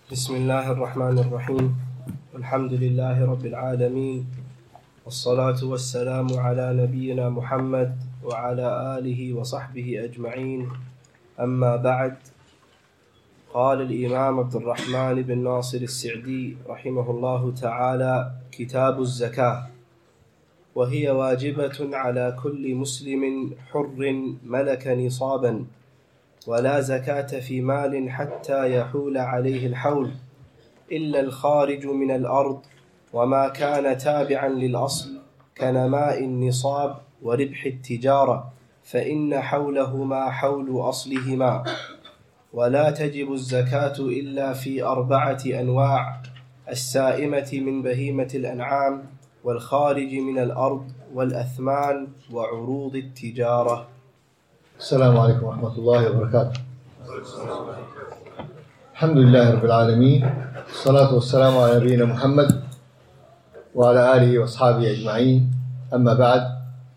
بسم الله الرحمن الرحيم. الحمد لله رب العالمين، والصلاة والسلام على نبينا محمد وعلى آله وصحبه أجمعين. أما بعد، قال الإمام عبد الرحمن بن ناصر السعدي رحمه الله تعالى: كتاب الزكاة، وهي واجبة على كل مسلم حر ملك نصابا، ولا زكاة في مال حتى يحول عليه الحول، إلا الخارج من الأرض، وما كان تابعا للأصل كنماء النصاب وربح التجارة، فإن حولهما حول أصلهما. ولا تجب الزكاة إلا في 4 أنواع: السائمة من بهيمة الأنعام، والخارج من الأرض، والأثمان، وعروض التجارة. السلام عليكم ورحمة الله وبركاته. الحمد لله رب العالمين، والصلاة والسلام على نبينا محمد وعلى آله وأصحابه أجمعين. أما بعد،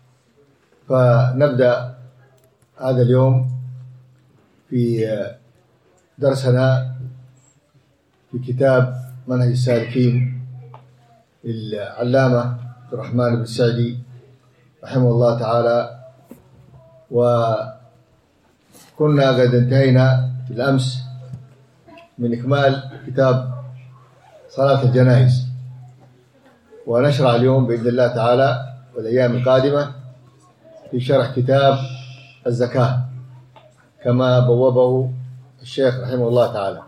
فنبدأ هذا اليوم في درسنا في كتاب منهج السالكين للعلامة عبد الرحمن بن السعدي رحمه الله تعالى. وكنا قد انتهينا بالأمس من إكمال كتاب صلاة الجنائز، ونشرع اليوم بإذن الله تعالى والأيام القادمة في شرح كتاب الزكاة كما بوبه الشيخ رحمه الله تعالى.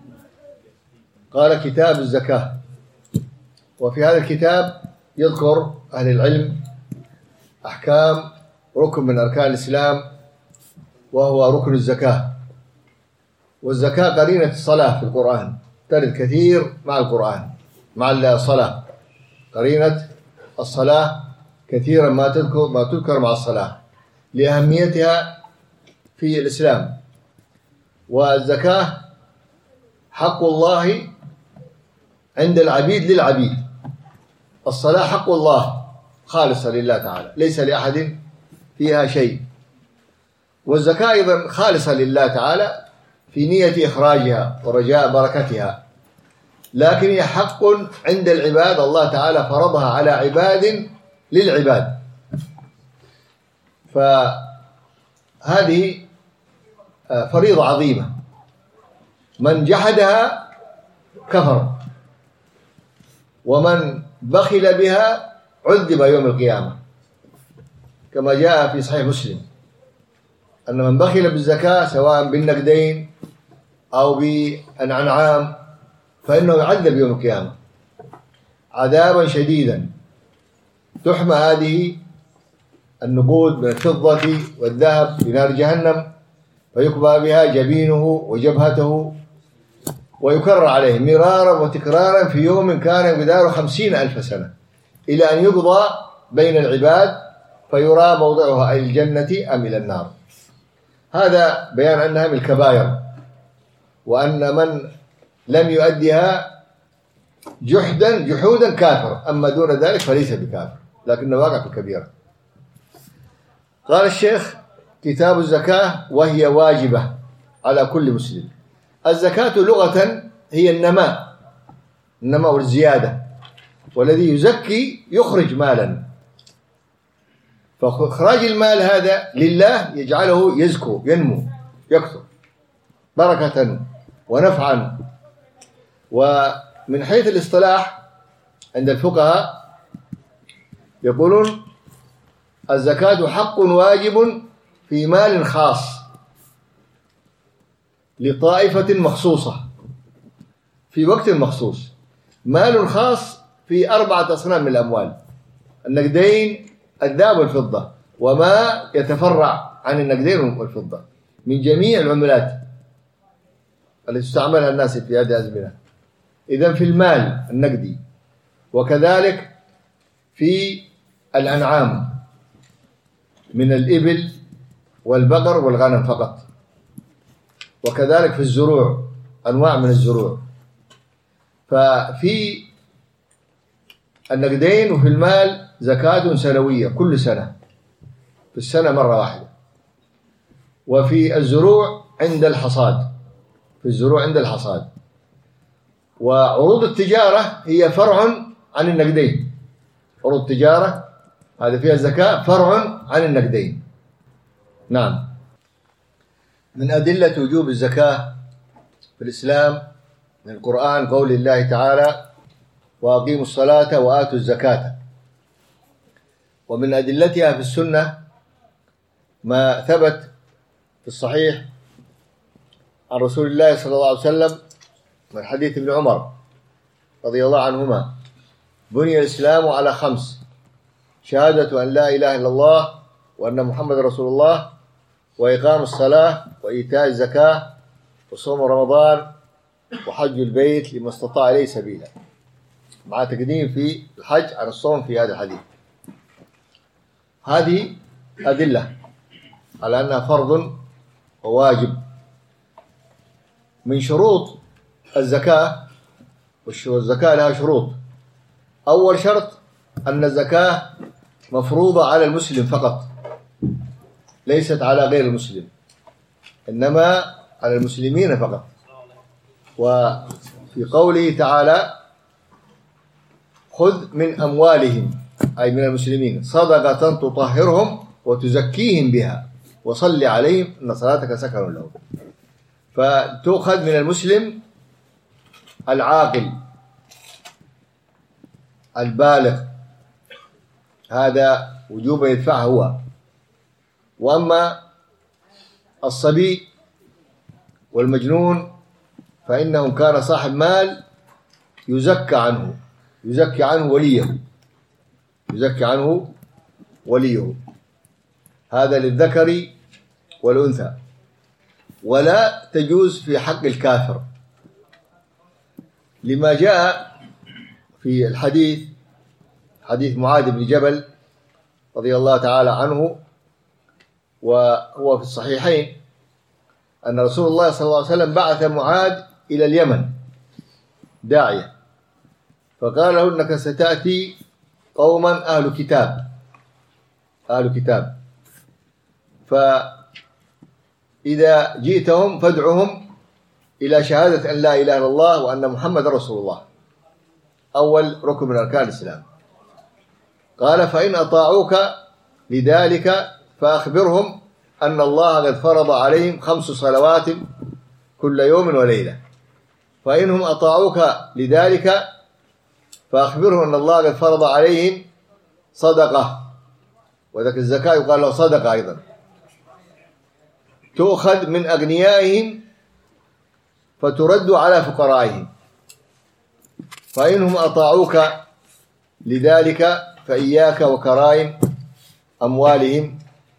قال: كتاب الزكاة. وفي هذا الكتاب يذكر أهل العلم أحكام ركن من أركان الإسلام، وهو ركن الزكاة. والزكاة قرينة الصلاة في القرآن، ترد كثير مع القرآن، مع الصلاة. قرينة الصلاة كثيرا ما تذكر مع الصلاة لأهميتها في الإسلام. والزكاة حق الله عند العبيد للعبيد. الصلاة حق الله خالصة لله تعالى، ليس لأحد فيها شيء. والزكاة أيضا خالصة لله تعالى في نية إخراجها ورجاء بركتها، لكن هي حق عند العباد، الله تعالى فرضها على عباد للعباد. فهذه فريضة عظيمة، من جحدها كفر، ومن بخل بها عذب يوم القيامة، كما جاء في صحيح مسلم أن من بخل بالزكاة سواء بالنقدين أو بالأنعام فإنه يعذب يوم القيامة عذابا شديدا. تحمى هذه النقود من الفضة والذهب في نار جهنم، فيكبى بها جبينه وجبهته، ويكرر عليه مرارا وتكرارا في يوم كان مقداره 50,000 سنة، إلى أن يقضى بين العباد فيرى موضعها أي الجنة أم إلى النار. هذا بيان أنها من الكبائر، وأن من لم يؤديها جحودا كافر، أما دون ذلك فليس بكافر، لكنه واقع في الكبيرة. قال الشيخ: كتاب الزكاة وهي واجبة على كل مسلم. الزكاة لغة هي النماء والزيادة، والذي يزكي يخرج مالا، فإخراج المال هذا لله يجعله يزكو، ينمو، يكثر بركة ونفعا. ومن حيث الاصطلاح عند الفقهاء يقولون: الزكاة حق واجب في مال خاص لطائفة مخصوصة في وقت مخصوص. مال خاص في 4 أصناف من الأموال: النقدين، الذهب والفضة، وما يتفرع عن النقدين والفضة من جميع العملات التي تستعملها الناس في هذه الأزمنة. إذن في المال النقدي، وكذلك في الأنعام من الإبل والبقر والغنم فقط، وكذلك في الزروع أنواع من الزروع. ففي النقدين وفي المال زكاة سنوية كل سنة، في السنة مرة واحدة. وفي الزروع عند الحصاد، وعروض التجارة هي فرع عن النقدين. عروض التجارة هذا فيها الزكاة فرع عن النقدين. نعم. من أدلة وجوب الزكاة في الإسلام من القرآن قول الله تعالى: وأقيموا الصلاة وآتوا الزكاة. ومن أدلتها في السنة ما ثبت في الصحيح عن رسول الله صلى الله عليه وسلم من حديث ابن عمر رضي الله عنهما: بني الإسلام على 5: شهادة أن لا إله إلا الله وأن محمد رسول الله، وإقام الصلاة، وإيتاء الزكاة، وصوم رمضان، وحج البيت لمن استطاع إليه سبيلا، مع تقديم في الحج على الصوم في هذا الحديث. هذه أدلة على أنها فرض وواجب. من شروط الزكاة، والزكاة لها شروط. أول شرط أن الزكاة مفروضة على المسلم فقط، ليست على غير المسلم، إنما على المسلمين فقط. وفي قوله تعالى: خذ من أموالهم، أي من المسلمين، صدقة تطهرهم وتزكيهم بها وصل عليهم إن صلاتك سكن لهم. فتؤخذ من المسلم العاقل البالغ، هذا وجوبا يدفعه هو. وأما الصبي والمجنون فإنه كان صاحب مال يزكى عنه وليه. هذا للذكر والأنثى. ولا تجوز في حق الكافر، لما جاء في الحديث، حديث معاذ بن جبل رضي الله تعالى عنه، وهو في الصحيحين، أن رسول الله صلى الله عليه وسلم بعث معاذ إلى اليمن داعية، فقال له: إنك ستأتي قوما أهل كتاب، فإذا جئتهم فادعهم إلى شهادة أن لا إله إلا الله وأن محمد رسول الله، أول ركن من أركان الإسلام. قال: فإن أطاعوك لذلك فأخبرهم أن الله قد فرض عليهم 5 صلوات كل يوم وليلة. فإنهم أطاعوك لذلك فأخبرهم أن الله قد فرض عليهم صدقة، وذلك الزكاة يقال له صدقة أيضا، تؤخذ من أغنيائهم فترد على فقرائهم. فإنهم أطاعوك لذلك فإياك وكرائم أموالهم،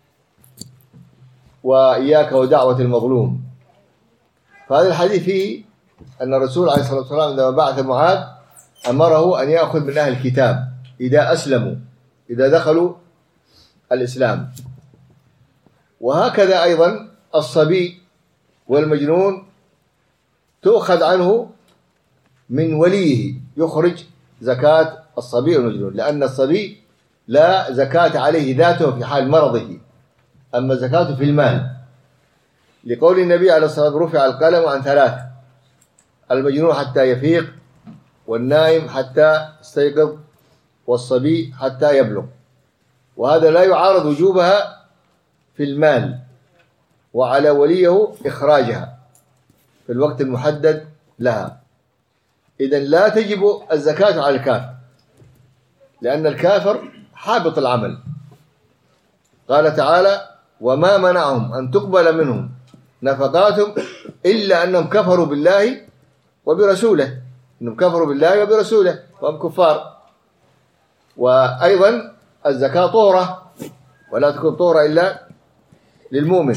وإياك ودعوة المظلوم. فهذا الحديث فيه أن الرسول عليه الصلاة والسلام عندما بعث معاذ أمره أن يأخذ من أهل الكتاب إذا أسلموا، إذا دخلوا الإسلام. وهكذا أيضا الصبي والمجنون تؤخذ عنه من وليه، يخرج زكاة الصبي والمجنون، لأن الصبي لا زكاة عليه ذاته في حال مرضه، أما زكاته في المال، لقول النبي عليه الصلاة والسلام: رفع القلم عن 3: المجنون حتى يفيق، والنائم حتى يستيقظ، والصبي حتى يبلغ. وهذا لا يعارض وجوبها في المال، وعلى وليه إخراجها في الوقت المحدد لها. إذن لا تجب الزكاة على الكافر، لأن الكافر حابط العمل. قال تعالى: وما منعهم أن تقبل منهم نفقاتهم إلا أنهم كفروا بالله وبرسوله، أنهم كفروا بالله وبرسوله وهم كفار. وأيضا الزكاة طهرة، ولا تكون طهرة إلا للمؤمن.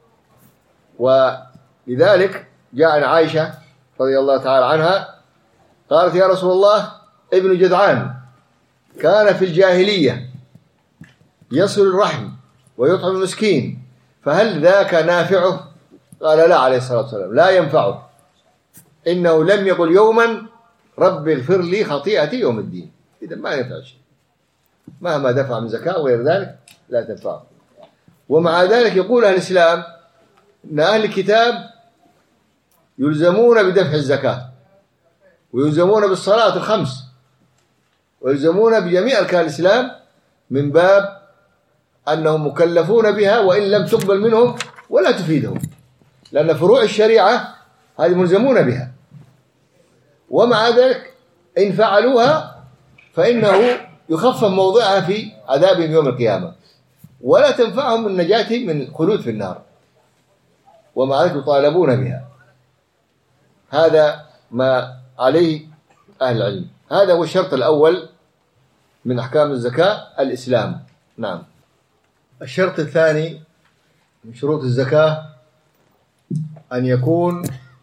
ولذلك جاء عن عائشة رضي الله تعالى عنها قالت: يا رسول الله، ابن جدعان كان في الجاهلية يصل الرحم ويطعم المسكين، فهل ذاك نافعه؟ قال: لا، عليه الصلاة والسلام، لا ينفعه، إنه لم يقل يوما رب اغفر لي خطيئتي يوم الدين. إذا ما ينفع شيء، مهما دفع من زكاة وغير ذلك لا تنفعه. ومع ذلك يقول أهل الإسلام أن أهل الكتاب يلزمون بدفع الزكاة، ويلزمون بالصلاة الخمس، ويلزمون بجميع أركان الإسلام من باب أنهم مكلفون بها وإن لم تقبل منهم ولا تفيدهم، لأن فروع الشريعة هذه ملزمون بها، ومع ذلك إن فعلوها فإنه يخفف موضعها في عذابهم يوم القيامة، ولا تنفعهم النجاة من الخلود في النار، ومع ذلك يطالبون بها. هذا ما عليه أهل العلم. هذا هو الشرط الأول من أحكام الزكاة، الإسلام. نعم. الشرط الثاني من شروط الزكاة أن يكون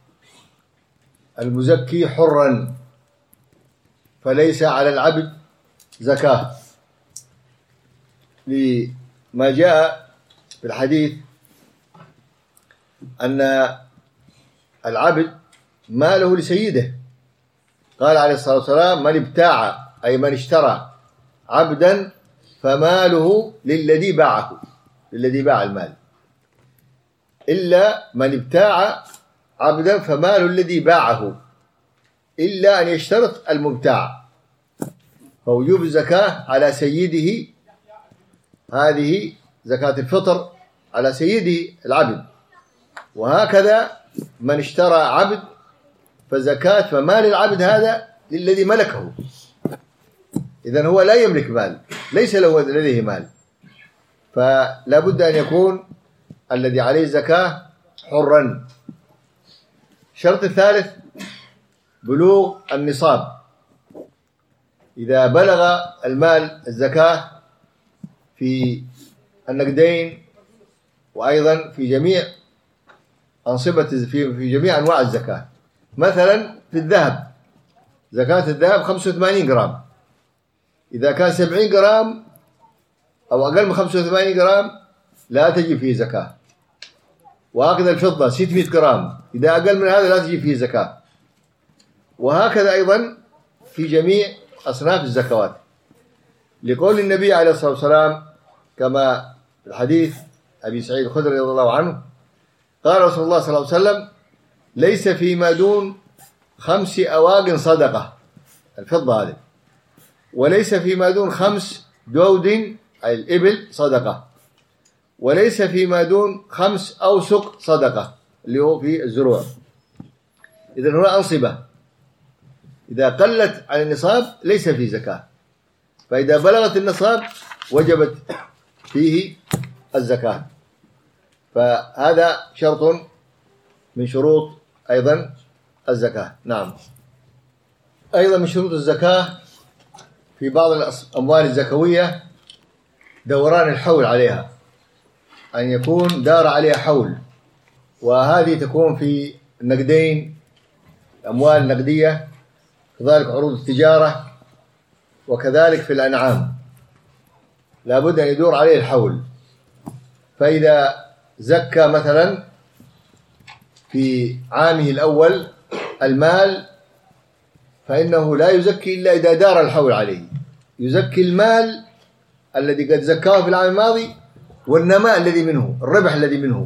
المزكي حرا، فليس على العبد زكاة، لما جاء في الحديث أن العبد ماله لسيده. قال عليه الصلاة والسلام: من ابتاع، أي من اشترى عبدا فماله للذي باعه، للذي باع المال، إلا من ابتاع عبدا فماله الذي باعه، إلا أن يشترط المبتاع، فوجوب الزكاة على سيده، هذه زكاة الفطر على سيده العبد. وهكذا من اشترى عبد فزكاة فمال العبد هذا للذي ملكه، إذن هو لا يملك مال، ليس له لديه مال، فلا بد أن يكون الذي عليه الزكاة حرا. الشرط الثالث بلوغ النصاب. إذا بلغ المال الزكاة في النقدين وأيضا في جميع أنصبة في جميع أنواع الزكاة، مثلا في الذهب زكاة الذهب 85 جرام، إذا كان 70 جرام أو أقل من 85 جرام لا تجب فيه زكاة. وهكذا الفضة 600 جرام، إذا أقل من هذا لا تجب فيه زكاة. وهكذا أيضا في جميع أصناف الزكوات، لقول النبي عليه الصلاة والسلام كما في الحديث أبي سعيد الخدري رضي الله عنه قال رسول الله صلى الله عليه وسلم: ليس فيما دون 5 أواق صدقة، الفضة هذه، وليس فيما دون 5 دود أي الإبل صدقة، وليس فيما دون 5 أوسق صدقة اللي هو في الزروع. إذن هنا أنصبة، إذا قلت عن النصاب ليس فيه زكاة، فإذا بلغت النصاب وجبت فيه الزكاة. فهذا شرط من شروط أيضا الزكاة. نعم. أيضا من شروط الزكاة في بعض الأموال الزكوية دوران الحول عليها، أن يكون دار عليها حول، وهذه تكون في النقدين، الأموال النقدية، كذلك عروض التجارة، وكذلك في الأنعام لا بد أن يدور عليه الحول. فإذا زكى مثلا في عامه الأول المال فإنه لا يزكي إلا إذا دار الحول عليه، يزكي المال الذي قد زكاه في العام الماضي والنماء الذي منه، الربح الذي منه،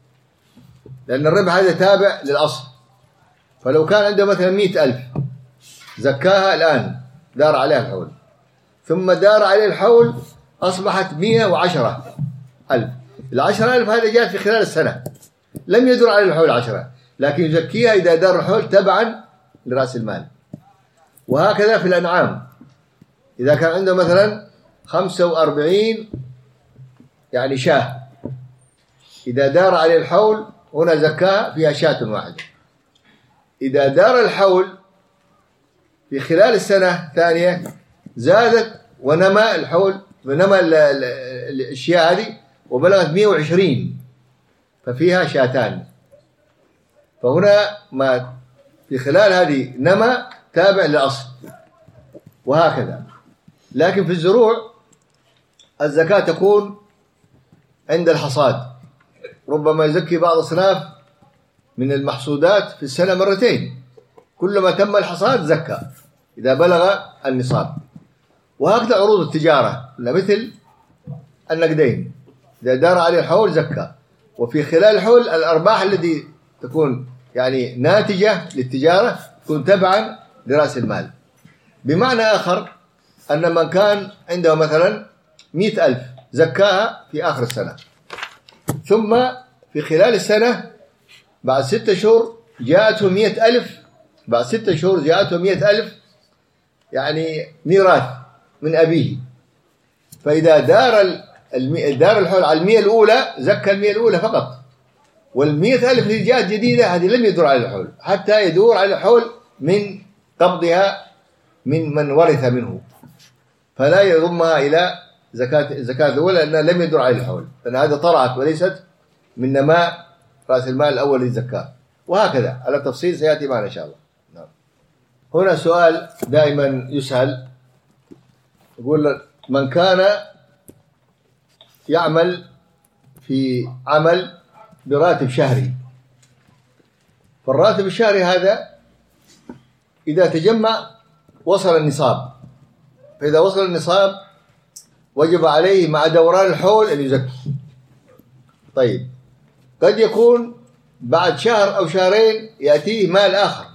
لأن الربح هذا تابع للأصل. فلو كان عنده مثلا 100,000 زكاها الآن دار عليها الحول، ثم دار عليه الحول أصبحت 110,000، 10,000 هذا جاء في خلال السنة، لم يدر عليه الحول 10، لكن يزكيها إذا دار الحول تبعا لرأس المال. وهكذا في الأنعام، إذا كان عنده مثلا 45 يعني شاة، إذا دار عليه الحول هنا زكاة فيها شاة واحدة. إذا دار الحول في خلال السنة الثانية زادت ونمى الحول، ونمى الأشياء هذه وبلغت 120، ففيها شاتان. فهنا ما في خلال هذه نمى تابع للأصل، وهكذا. لكن في الزروع الزكاة تكون عند الحصاد، ربما يزكي بعض الأصناف من المحصودات في السنة مرتين، كلما تم الحصاد زكى إذا بلغ النصاب. وهكذا عروض التجارة مثل النقدين، إذا دار عليه الحول زكى، وفي خلال الحول الأرباح التي تكون يعني ناتجة للتجارة تكون تبعا لرأس المال. بمعنى آخر أن من كان عنده مثلا 100,000 زكاها في آخر السنة، ثم في خلال السنة بعد 6 شهور جاءته 100,000، بعد 6 شهور جاءته 100,000 يعني ميراث من أبيه. فإذا دار الحول على 100 الأولى زكى 100 الأولى فقط، وال100,000 اللي جاءت جديدة هذه لم يدور على الحول حتى يدور على الحول من قبضها من ورث منه، فلا يضمها إلى زكاة الأولى لأنها لم يدور على الحول، لأن هذا طرأت وليست من نماء رأس المال الأول للزكاة. وهكذا على تفصيل سيأتي معنا إن شاء الله. نعم. هنا سؤال دائما يسأل، يقول من كان يعمل في عمل براتب شهري، فالراتب الشهري هذا إذا تجمع وصل النصاب، فإذا وصل النصاب وجب عليه مع دوران الحول أن يزكي. طيب قد يكون بعد شهر أو شهرين يأتيه مال آخر،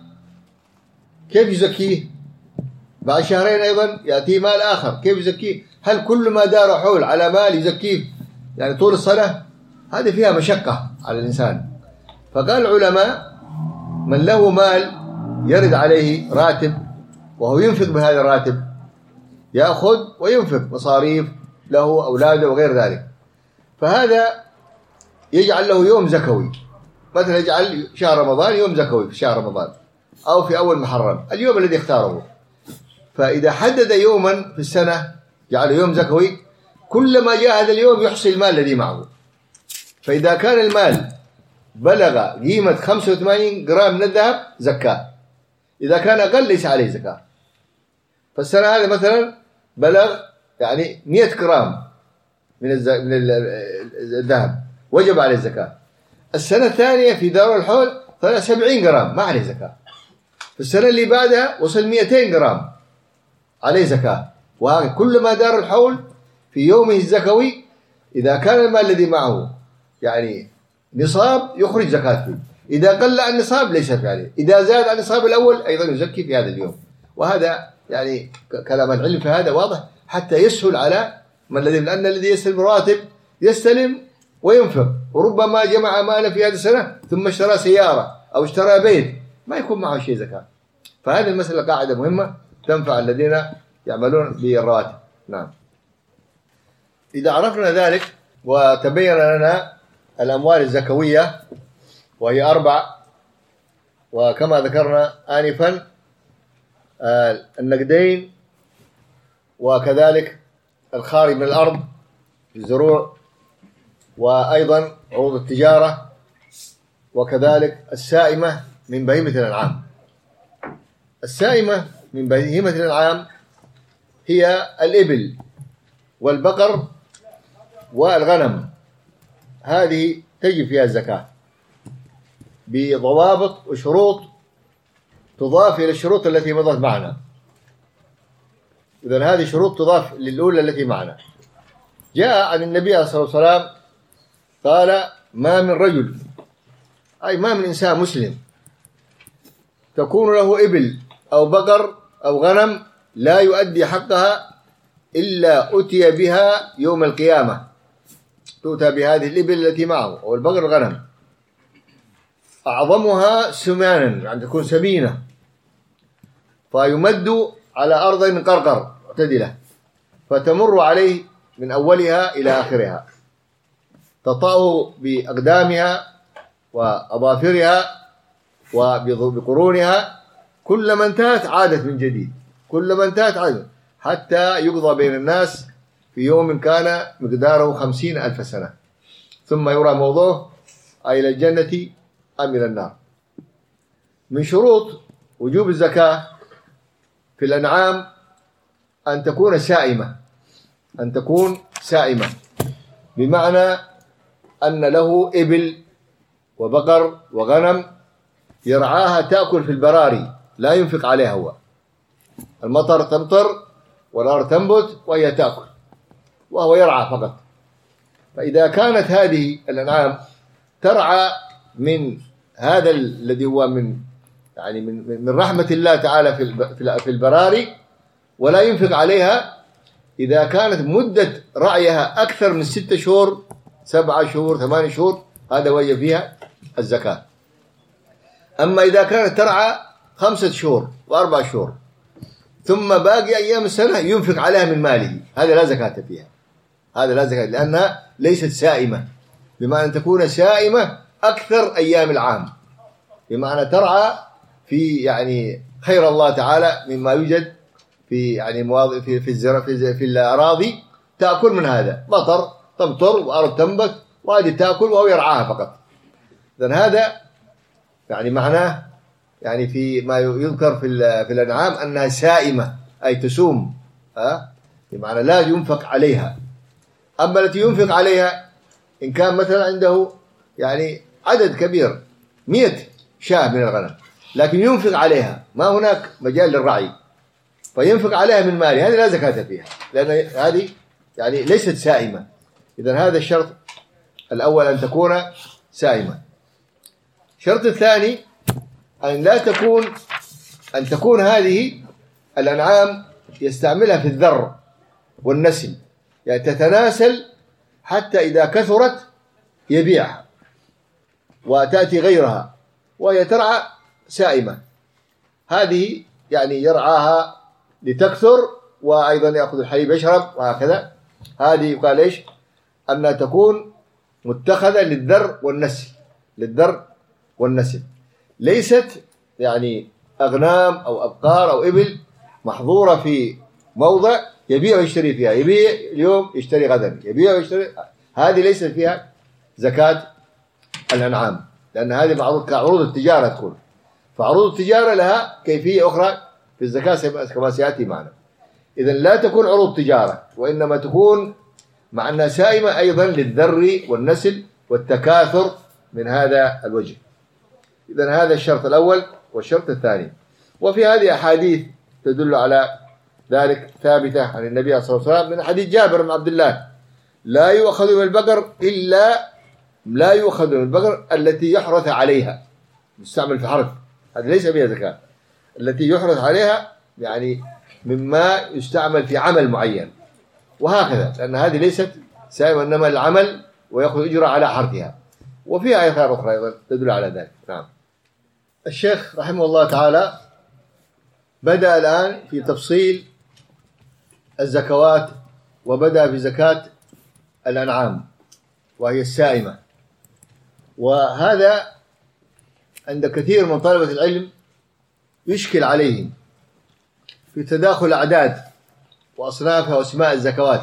كيف يزكيه؟ بعد شهرين أيضا يأتيه مال آخر، كيف يزكيه؟ هل كل ما دار حول على مال يزكيه يعني طول السنة؟ هذه فيها مشقة على الإنسان. فقال العلماء من له مال يرد عليه راتب وهو ينفق بهذا الراتب، يأخذ وينفق مصاريف له أولاده وغير ذلك، فهذا يجعل له يوم زكوي، مثلا يجعل شهر رمضان يوم زكوي في شهر رمضان أو في أول محرم اليوم الذي اختاره. فإذا حدد يوما في السنة جعله يوم زكوي، كلما جاء هذا اليوم يحصي المال الذي معه. فإذا كان المال بلغ قيمة 85 جرام من الذهب زكاة، إذا كان أقل ليس عليه زكاة. فالسنة هذه مثلا بلغ يعني 100 جرام من الذهب وجب عليه الزكاة. السنة الثانية في دار الحول طلع 70 جرام ما عليه زكاة. في السنة اللي بعدها وصل 200 جرام عليه زكاة. وهذا كل ما دار الحول في يومه الزكوي إذا كان المال الذي معه يعني نصاب يخرج زكاة فيه، إذا قل عن النصاب ليس في عليه، إذا زاد عن النصاب الأول أيضا يزكي في هذا اليوم. وهذا يعني كلام العلم في هذا واضح حتى يسهل على من الذي، لأن الذي يستلم راتب يستلم وينفق، وربما جمع مالا في هذه السنة ثم اشترى سيارة أو اشترى بيت ما يكون معه شيء زكاة. فهذه المسألة قاعدة مهمة تنفع الذين يعملون بالرواتب. نعم. إذا عرفنا ذلك وتبين لنا الأموال الزكوية وهي 4، وكما ذكرنا آنفا النقدين وكذلك الخارج من الأرض الزروع، وأيضا عروض التجارة، وكذلك السائمة من بهيمة الأنعام. السائمة من بهيمة الأنعام هي الإبل والبقر والغنم، هذه تجب فيها الزكاة بضوابط وشروط تضاف إلى الشروط التي مضت معنا. إذن هذه شروط تضاف للأولى التي معنا. جاء عن النبي عليه الصلاة والسلام قال ما من رجل، أي ما من إنسان مسلم تكون له إبل أو بقر أو غنم لا يؤدي حقها إلا أتي بها يوم القيامة، تؤتى بهذه الإبل التي معه أو البقر والغنم أعظمها سمانا يعني تكون سمينة، فيمد على أرض قرقر معتدلة فتمر عليه من أولها إلى آخرها، تطأه بأقدامها وأظافرها وبقرونها، كلما انتهت عادت من جديد، كلما انتهت عادت حتى يقضى بين الناس في يوم كان مقداره 50,000 سنة، ثم يرى موضوعه إلى الجنة أم إلى النار. من شروط وجوب الزكاة في الأنعام أن تكون سائمة، أن تكون سائمة بمعنى أن له إبل وبقر وغنم يرعاها تأكل في البراري لا ينفق عليها هو، المطر تمطر والأرض تنبت وهي تأكل وهو يرعى فقط. فإذا كانت هذه الأنعام ترعى من هذا الذي هو من يعني من رحمة الله تعالى في البراري، ولا ينفق عليها إذا كانت مدة رعيها أكثر من 6 شهور 7 شهور 8 شهور، هذا وجب فيها الزكاة. أما إذا كانت ترعى 5 شهور و4 شهور ثم باقي أيام السنة ينفق عليها من ماله، هذا لا زكاة فيها، هذا لا زكاة، لأنها ليست سائمة، بمعنى أن تكون سائمة أكثر أيام العام، بمعنى ترعى في يعني خير الله تعالى مما يوجد في يعني في الأراضي، تأكل من هذا، مطر تمطر وأرض تنبت وهذه تأكل وهو يرعاها فقط. إذن هذا يعني معناه يعني في ما يذكر في الأنعام أنها سائمة، أي تسوم، بمعنى لا ينفق عليها. أما التي ينفق عليها إن كان مثلا عنده يعني عدد كبير 100 شاة من الغنم، لكن ينفق عليها، ما هناك مجال للرعي، فينفق عليها من ماله، هذه لا زكاة فيها، لأن هذه يعني ليست سائمة. إذن هذا الشرط الأول أن تكون سائمة. الشرط الثاني أن تكون هذه الأنعام يستعملها في الذر والنسل، يعني تتناسل حتى إذا كثرت يبيعها وتأتي غيرها وهي ترعى سائمة، هذه يعني يرعاها لتكثر وأيضا يأخذ الحليب يشرب وهكذا. هذه يقال إيش؟ أنها تكون متخذة للذر والنسل، ليست يعني أغنام أو أبقار أو إبل محظورة في موضع يبيع ويشتري فيها، يبيع اليوم يشتري غدا، يبيع ويشتري، هذه ليست فيها زكاة الأنعام، لأن هذه معروض كعروض التجارة تكون، فعروض التجارة لها كيفية أخرى في الزكاة كما سيأتي معنا. إذن لا تكون عروض تجارة، وإنما تكون مع أنها سائمة أيضا للذر والنسل والتكاثر من هذا الوجه. إذن هذا الشرط الأول. والشرط الثاني، وفي هذه أحاديث تدل على ذلك ثابتة عن النبي صلى الله عليه وسلم، من حديث جابر بن عبد الله: لا يؤخذ من البقر التي يحرث عليها، يستعمل في حرث، هذا ليس فيها زكاة. التي يحرث عليها يعني مما يستعمل في عمل معين، وهكذا، لأن هذه ليست سائمة، إنما العمل ويأخذ أجرة على حرثها. وفيها آثار أخرى أيضا تدل على ذلك. نعم. الشيخ رحمه الله تعالى بدأ الآن في تفصيل الزكوات، وبدأ في زكاة الأنعام وهي السائمة. وهذا عند كثير من طلبة العلم يشكل عليهم في تداخل الأعداد وأصنافها وأسماء الزكوات،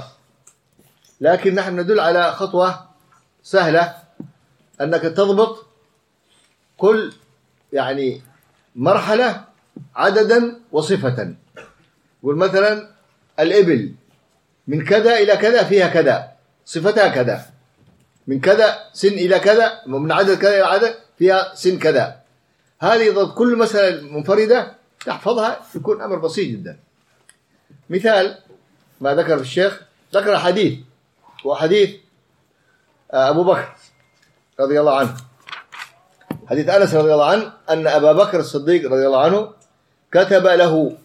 لكن نحن ندل على خطوة سهلة، أنك تضبط كل يعني مرحلة عددا وصفة. والمثلا الإبل من كذا إلى كذا فيها كذا، صفتها كذا، من كذا سن إلى كذا، من عدد كذا إلى عدد فيها سن كذا. هذه ضد كل مسألة منفردة تحفظها يكون أمر بسيط جدا. مثال ما ذكر الشيخ، ذكر حديث، وحديث أبو بكر رضي الله عنه، حديث أنس رضي الله عنه أن أبا بكر الصديق رضي الله عنه كتب له،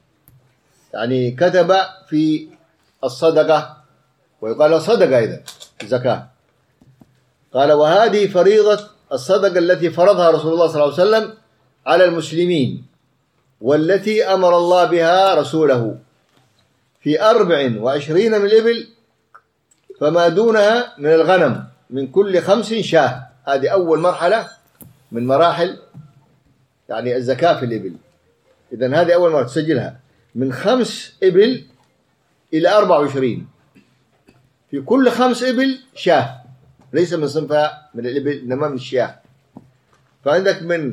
يعني كتب في الصدقة، ويقال له صدقة إذا الزكاة، قال: وهذه فريضة الصدقة التي فرضها رسول الله صلى الله عليه وسلم على المسلمين، والتي أمر الله بها رسوله، في 24 من الإبل، فما دونها من الغنم، من كل 5 شاة. هذه أول مرحلة من مراحل يعني الزكاة في الإبل. إذن هذه أول مرة تسجلها، من 5 إبل إلى 24، في كل 5 إبل شاة، ليس من صنفها من الإبل إنما من الشاة. فعندك من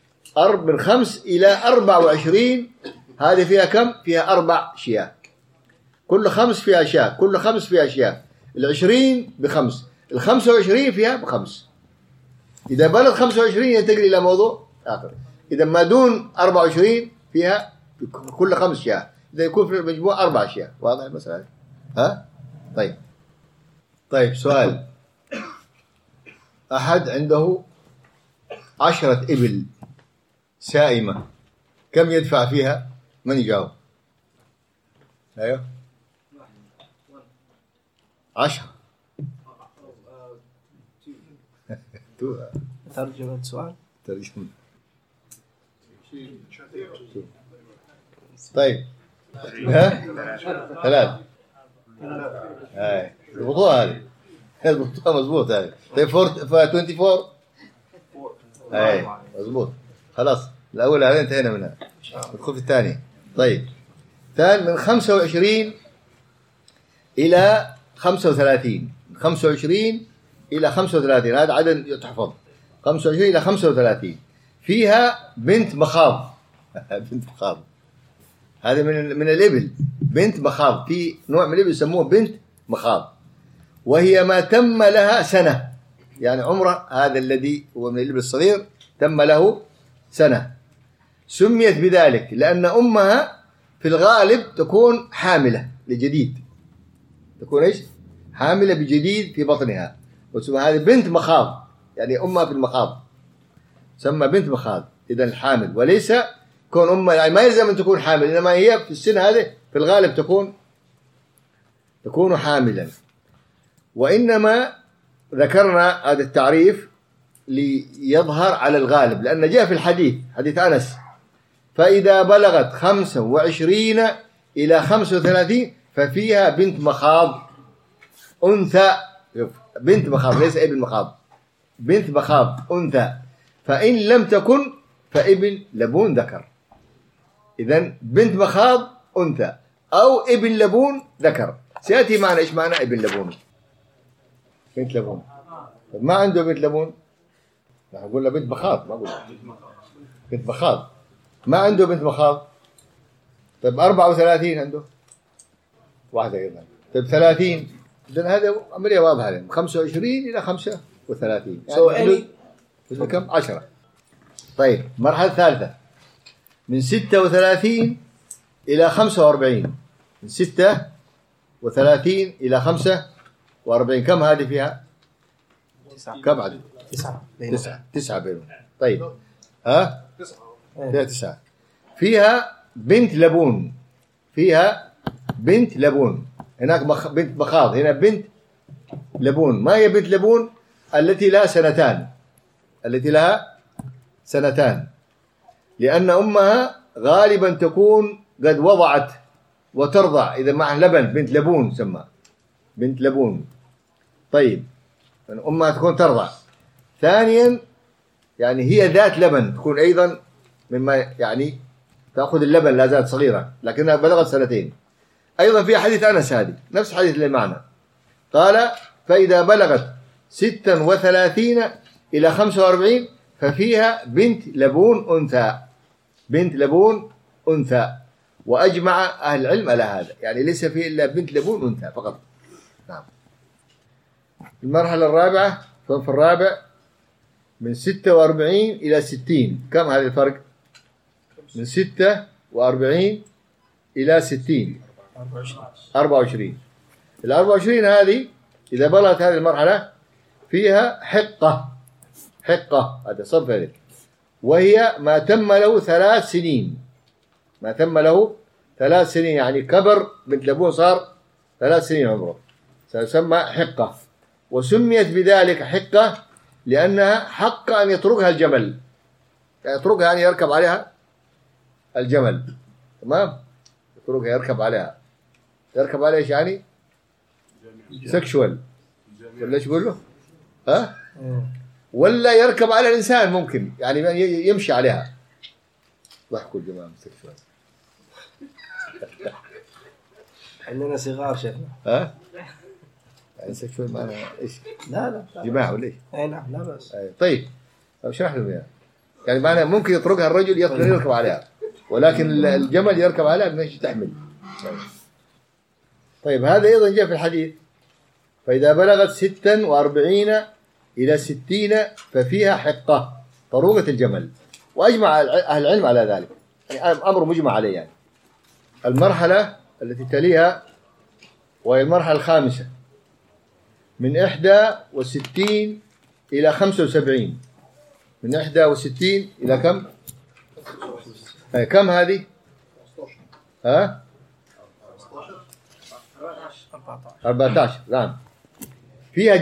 5 إلى 24، هذه فيها كم؟ فيها 4 شياه، كل 5 فيها شاة، كل 5 فيها شاة، 20 ب5، 25 فيها ب5. إذا بلغ 25 ينتقل إلى موضوع آخر. إذا ما دون 24 فيها كل 5 شاة، إذا يكون في المجموع 4 شاة. واضح المسألة؟ ها؟ طيب سؤال: أحد عنده 10 إبل سائمة كم يدفع فيها؟ من يجاوب؟ أيوه 10. ترجمة سؤال. ترجمة. طيب ها 3. هاي البطوء هذه البطوء مضبوط هذه. طيب 24 هاي مضبوط. خلاص الأول هذا انتهينا منها. ندخل في الثاني. طيب ثاني من 25 إلى 35. 25 إلى 35 هذا عدد تحفظ. 25 إلى 35 فيها بنت مخاض. بنت مخاض هذا من الإبل. بنت مخاض في نوع من الإبل يسموه بنت مخاض، وهي ما تم لها سنة، يعني عمره هذا الذي هو من الإبل الصغير تم له سنة. سميت بذلك لأن أمها في الغالب تكون حاملة لجديد، تكون إيش؟ حاملة بجديد في بطنها، وتسمى هذه بنت مخاض، يعني أمها في المخاض سمى بنت مخاض. إذا الحامل، وليس كون أمها، يعني ما يلزم أن تكون حامل، إنما هي في السن هذه في الغالب تكون حاملا. وإنما ذكرنا هذا التعريف ليظهر على الغالب، لأن جاء في الحديث حديث أنس: فإذا بلغت 25 إلى 35 ففيها بنت مخاض أنثى. بنت مخاض ليس ابن مخاض، بنت مخاض أنثى، فإن لم تكن فابن لبون ذكر. إذن بنت مخاض أنثى أو ابن لبون ذكر. سيأتي معنا إيش معنى ابن لبون. بنت لبون ما عنده بنت لبون، نحن قلنا بنت مخاض، ما قلنا بنت مخاض، ما عنده بنت مخاض. طيب 34 عنده واحدة أيضا. طيب 30. إذن هذا عملية واضحة لهم. 25 إلى 35 يعني كم؟ 10. طيب المرحلة الثالثة من 36 إلى 45. من 36 إلى 45 كم هذه فيها؟ 9. كم عدد؟ 9 بينهم. طيب ها؟ فيها 9. فيها بنت لبون. فيها بنت لبون. هناك بنت مخاض، هنا بنت لبون. ما هي بنت لبون؟ التي لها سنتان. التي لها سنتان، لأن أمها غالبا تكون قد وضعت وترضع، إذا معها لبن بنت لبون سمى بنت لبون. طيب أمها تكون ترضع. ثانيا يعني هي ذات لبن، تكون أيضا مما يعني تأخذ اللبن لا زالت صغيرة لكنها بلغت 2 أيضا. في حديث أنس هذه نفس حديث اللي معنا، قال: فإذا بلغت 36 إلى 45 ففيها بنت لبون أنثى. بنت لبون أنثى. وأجمع أهل العلم على هذا، يعني ليس فيه إلا بنت لبون أنثى فقط. نعم. المرحلة الرابعة، الصنف الرابع من 46 إلى 60. كم هذا الفرق؟ من 46 إلى 60 24. ال 24 هذه إذا بلغت هذه المرحلة فيها حقة. حقة هذا صنف ذلك، وهي ما تم له 3 سنين. ما تم له 3 سنين يعني كبر بنت لبون، صار 3 سنين عمره، سيسمى حقة. وسميت بذلك حقة لأنها حق أن يتركها الجمل. يعني يتركها يعني يركب عليها الجمل. تمام؟ يتركها يركب عليها. يركب عليها ايش يعني؟ سكشوال ولا ايش يقول له؟ ها؟ ولا يركب على الإنسان ممكن، يعني يمشي عليها. ضحكوا الجماعة سكشوال. عندنا صغار شيخنا. ها؟ يعني سكشوال معنى ايش؟ لا جماعة ولا ايش؟ اي نعم لا بأس. طيب اشرح لهم اياها. يعني معنى ممكن يتركها الرجل يركب عليها، ولكن الجمل يركب عليها مش تحمل. طيب هذا أيضا جاء في الحديث: فإذا بلغت 46 إلى 60 ففيها حقة، طروقة الجمل. وأجمع أهل العلم على ذلك، يعني أمر مجمع عليه. يعني المرحلة التي تليها وهي المرحلة الخامسة من 61 إلى 75. من 61 إلى كم؟ كم هذه؟ ها؟ 14 نعم. فيها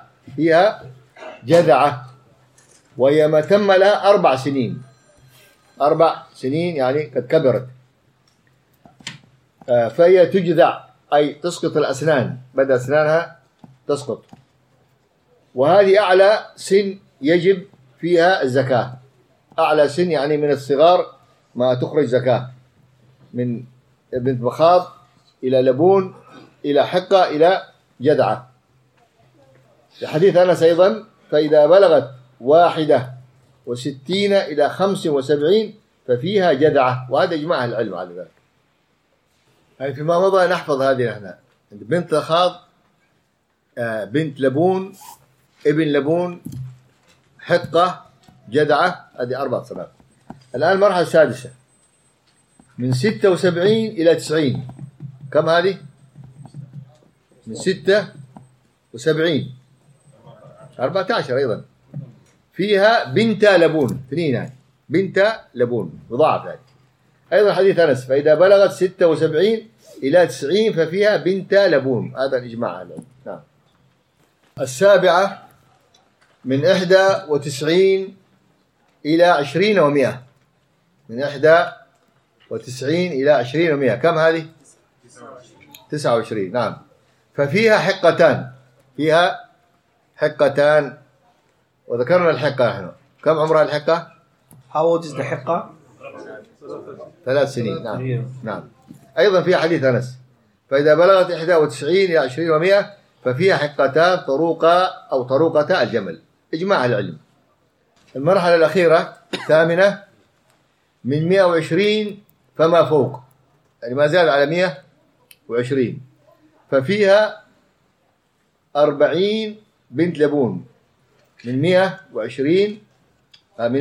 جذعة وهي ما تم لها 4 سنين. 4 سنين يعني قد كبرت. فهي تجذع أي تسقط الأسنان، بدأ أسنانها تسقط. وهذه أعلى سن يجب فيها الزكاة. أعلى سن يعني من الصغار ما تخرج زكاة، من بنت مخاض إلى لبون إلى حقة إلى جذعة. الحديث أنس أيضا: فإذا بلغت 61 إلى 75 ففيها جذعة. وهذا إجماع العلم على ذلك. يعني فيما مضى نحفظ هذه هنا: بنت مخاض، بنت لبون، ابن لبون، حقة، جذعة. هذه 4 سنوات. الآن المرحلة السادسة من 76 إلى 90. كم هذه؟ من 76 14 أيضا. فيها بنت لبون، 2 يعني بنت لبون مضاعف يعني. أيضا حديث أنس: فإذا بلغت 76 إلى 90 ففيها بنت لبون. هذا الإجماع هذا. نعم. السابعة من 91 إلى 20 و100. من 91 إلى 20 و100. كم هذه؟ 29 نعم. ففيها حقتان. فيها حقتان. وذكرنا الحقة نحن. كم عمرها الحقة؟ How old is the حقة؟ 3 سنين. نعم. نعم. أيضا في حديث أنس: فإذا بلغت 91 إلى 20 و100 ففيها حقتان طروقة أو طروقة الجمل. إجماع العلم. المرحلة الأخيرة 8 من 120 فما فوق، يعني ما زال على 120. ففيها 40 بنت لبون من 120 من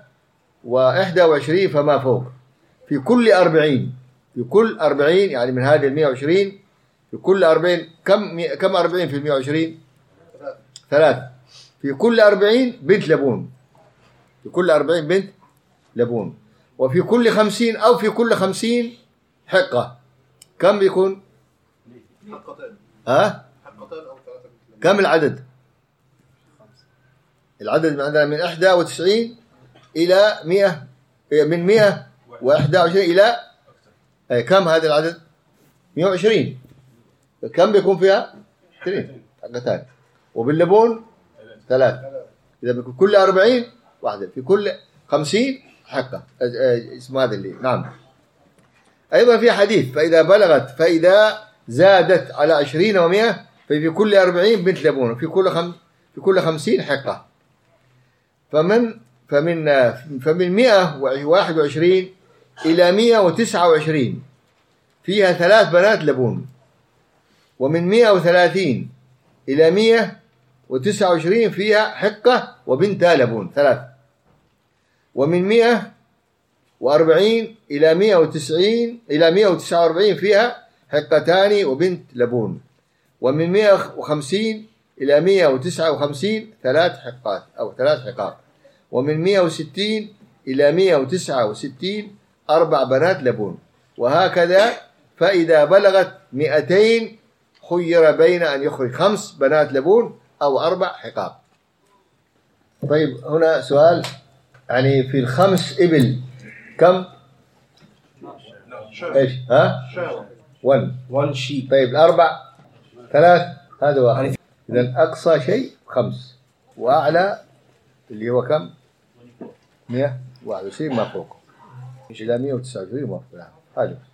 121 فما فوق. في كل 40 يعني من هذه 120 في كل 40 كم 40 في 120 3. في كل 40 بنت لبون. في كل 40 بنت لبون. وفي كل 50 أو في كل 50 حقة. كم بيكون؟ حقتين. ها؟ حقتين أو 3. كم العدد؟ العدد عندنا من 91 إلى 100، من 121 إلى كم هذا العدد؟ 120. كم بيكون فيها؟ 2 حقتان. وباللبون 3. إذا بيكون كل 40 واحدة، في كل 50 حقة. اسم هذا اللي نعم. أيضا في حديث: فإذا زادت على 20 و100 ففي كل 40 بنت لبون، وفي كل 50 حقة. فمن 121 إلى 129 فيها 3 بنات لبون. ومن 130 إلى 129 فيها حقة وبنت لبون 3. ومن 140 إلى 190 إلى 149 فيها حقتان وبنت لبون. ومن 150 إلى 159 3 حقات أو 3 حقات. ومن 160 إلى 169 4 بنات لبون. وهكذا. فإذا بلغت 200 خير بين أن يخرج 5 بنات لبون أو 4 حقاق. طيب هنا سؤال: يعني في ال5 إبل كم؟ إيش؟ ها؟ 1 sheep. طيب ال4 3. هذا واحد. إذا أقصى شيء 5 وأعلى اللي هو كم؟ 121 ما فوق إلى 129 ما فوق. هذا